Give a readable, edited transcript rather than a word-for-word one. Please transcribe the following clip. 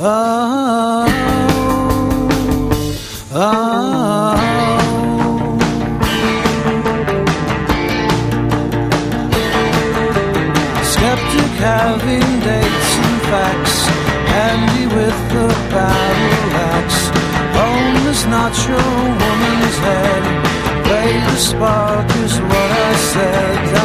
Oh, oh. Skeptic having dates and facts, handy with the battle axe. Home is not your woman's head. Play the spot.